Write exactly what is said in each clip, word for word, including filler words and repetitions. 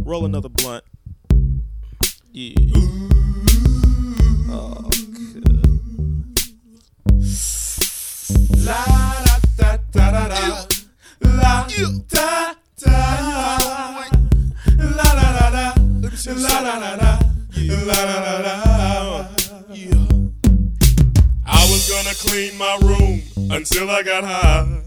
Roll another blunt. Yeah. Oh, good. La da da da da da. La da da. La da da da. La da da da. La da da da. Yeah. I was gonna clean my room until I got high.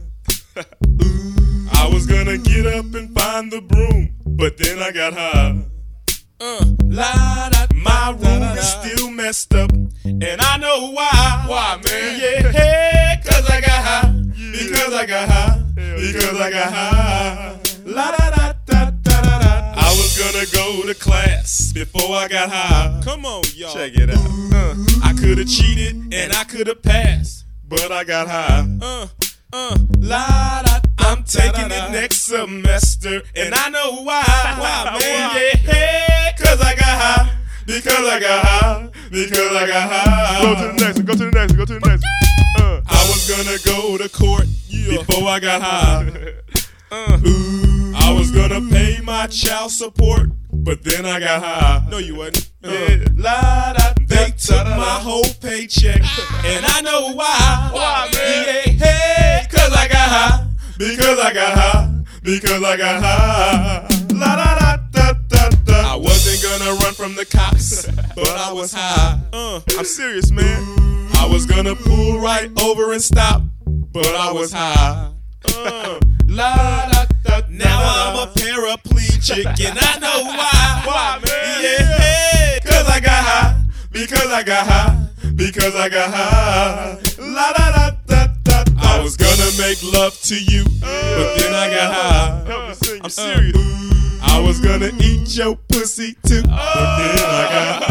I was gonna get up and find the broom, but then I got high. Uh, la, da, my room is still messed up, and I know why. Why, man? Yeah, hey, cause I got high. Yeah. Because I got high. Because I got high. La da da da da da da. I was gonna go to class before I got high. Come on, y'all. Check it out. Uh, I could've cheated and I could've passed, but I got high. Uh, uh, la da. I'm taking it next semester, and I know why. Why, man? Yeah, hey, cause I got high. Because I got high. Because I got high. Go to the next one. Go to the next one. Go to the next one. Uh. I was gonna go to court Yeah. before I got high. uh. Ooh, I was gonna pay my child support, but then I got high. No, you wasn't. Uh. Yeah. La, da, they took my whole paycheck, and I know why. Why, man? Yeah, hey, cause I got high. Because I got high. Because I got high. La da da da da da. I wasn't gonna run from the cops, but I was high. Uh, I'm serious, man. I was gonna pull right over and stop, but I was high. Uh, La da da. Now I'm a paraplegic, and I know why. Why, man? Yeah, cause I got high. Because I got high. Because I got high. La da da da da. I was gonna make love to you, but then I got high. Help me sing. I'm serious. I was gonna eat your pussy too, but then I got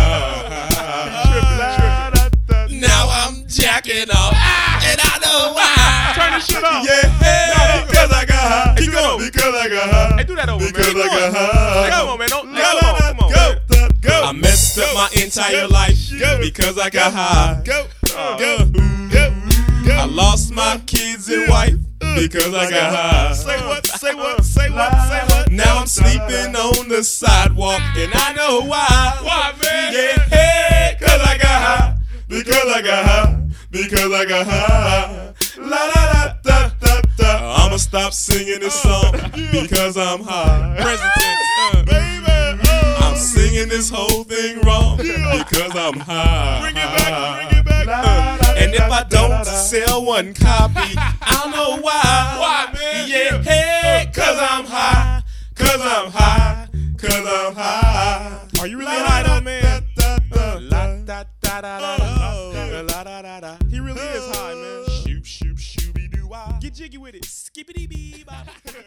high. Now I'm jacking off, and I know why. Turn this shit off. Yeah, hey, because I got high. Keep going. Because I got high. Hey, do that over, Because man. I got high. come on, man. Don't, La, come la, on, la, come on. go, man. go. I messed up my entire life because I got high. Go, Uh, go, go, go. I lost my kids and wife because I got high. Say what? Say what? Say what? Say what? Now I'm sleeping on the sidewalk, and I know why. Why, man? Yeah, hey, cause I got high. Because I got high. Because I got high. La da da da da da. I'ma stop singing this song because I'm high. Present tense. Uh, Baby, I'm singing this whole thing wrong because I'm high. Bring it back. Bring it back. Uh, and if I don't sell one copy, I don't know why. Why, man? Yeah, hey, cause I'm high. Cause I'm high. Cause I'm high. Are you really high though, man? Uh, La da da da da da. La da da da. He really is high, man. Shoop, shoop, shooby doo wah. Get jiggy with it. Skippity bee bop.